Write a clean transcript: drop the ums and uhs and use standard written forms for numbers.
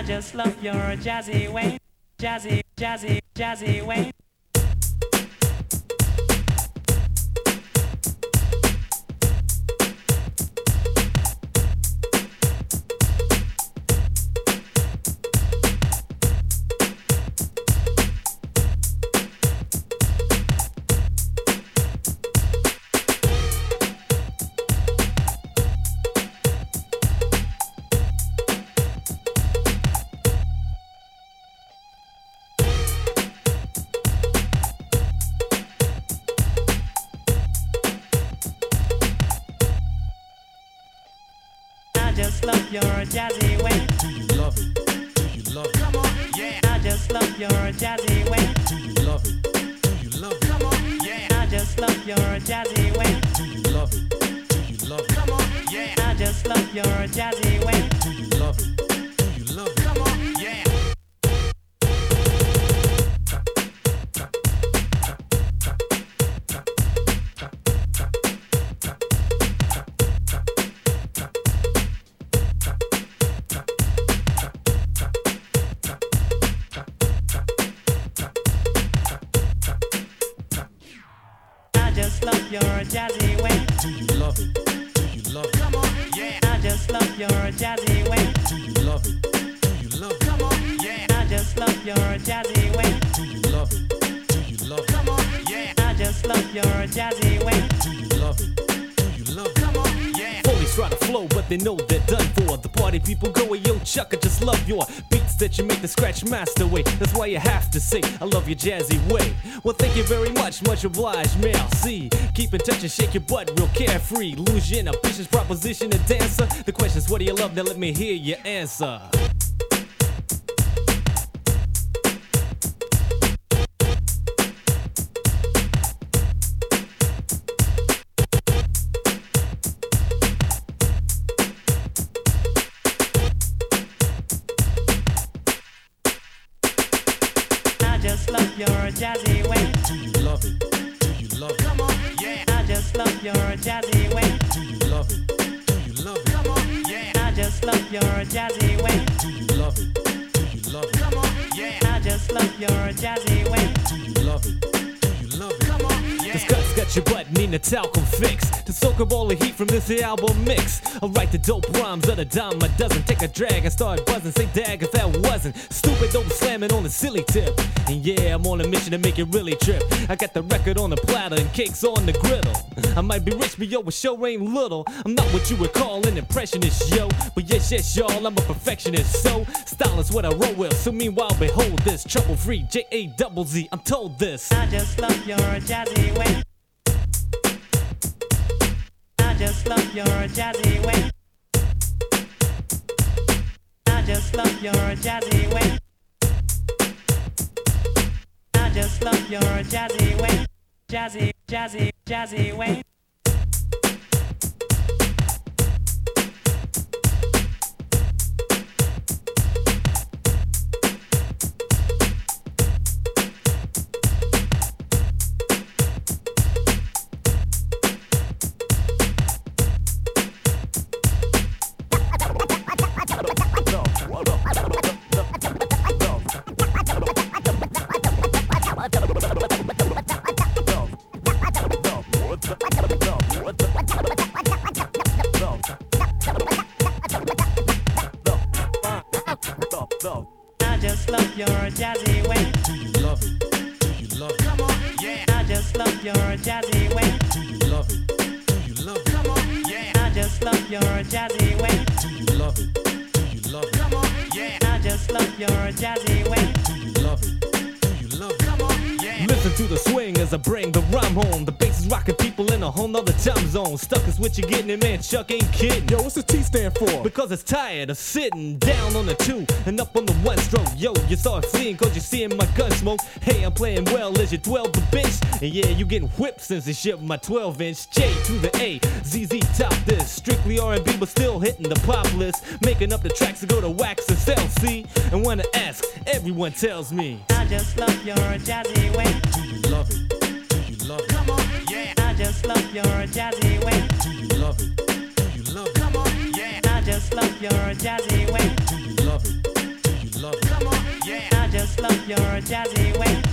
just love your jazzy way, jazzy, jazzy, jazzy way. Just love your jazzy way. Do you love it? Do you love it? Come on, yeah. I just love your jazzy way. Do you love it? Do you love it? Come on, yeah. I just love your jazzy way. Do you love it? Do you love it? Come on, yeah. I just love your jazzy way. Do you love it? Do you love it? Come on, yeah. Just love your jazzy way. Do you love it? Do you love it? Come on, yeah. I just love your jazzy way. Do you love it? Do you love it? Come on, yeah. I just love your jazzy way. Do you love it? Do you love it? Come on, yeah. I just love your jazzy way. Do you love it? Do you love it? Come on, yeah. Police try to flow, but they know they're done for. The party people go, hey, yo, Chuck, I just love your beats that you make the scratch master way. That's why you have to say, I love your jazzy way. Well, thank you very much obliged, merci. Keep in touch and shake your butt real carefree. Lose your inhibitions, proposition, and dancer. The question's, what do you love? Now let me hear your answer. I just love your jazzy way. Do you love it? Do you love it? Come on, yeah. I just love your jazzy way. Do you love it? Do you love it? Come on, yeah. I just love your jazzy way. Do you love it? Do you love it? Come on, yeah. I just love your jazzy way. Do you love it? Do you love it? Come on, yeah. This cut's got your butt needing a talcum fix to soak up all the heat from this here album mix. I write the dope rhymes at a dime a dozen. Take a drag and start buzzing. Say dag if that wasn't stupid dope slamming on the silly tip. And yeah, I'm on a mission to make it really trip. I got the record on the platter and cakes on the griddle. I might be rich, but yo, a show ain't little. I'm not what you would call an impressionist, yo. But yes, y'all, I'm a perfectionist. So, style is what I roll with. So meanwhile, behold this trouble-free J-A-double-Z. I'm told this. I just love your jazzy way. I just love your jazzy way. I just love your jazzy way. I just love your jazzy way. Jazzy, jazzy, jazzy way. I just love your jazzy way. Do you love it? Do you love it? Come on, yeah. I just love your jazzy way. Do you love it? Do you love it? Come on, yeah. I just love your jazzy way. Do you love it? Do you love it? Come on, yeah. I just love your jazzy way. Do you love it? Do you love it? Come on, yeah. Listen to the swing as I bring the rhyme home. The bass is rocking people in a whole nother time zone. Stuck is what you're getting, and man, Chuck ain't kidding. Yo, what's the T stand for? Because it's tired of sitting down on the 2 and up on the 1 stroke. Yo, you start fleeing cause you're seeing my gun smoke. Hey, I'm playing well as you 12 the bench. And yeah, you getting whipped since they shipped my 12-inch. J to the A, ZZ top this. Strictly R&B but still hitting the pop list. Making up the tracks to go to wax and sell, see? And when I ask, everyone tells me I just love your jazzy way. Do you love it? Do you love it? Come on, yeah. I just love your jazzy way. Do you love it? Do you love it? Come on, yeah. I just love your jazzy way. Do you love it? Do you just love your jazzy way.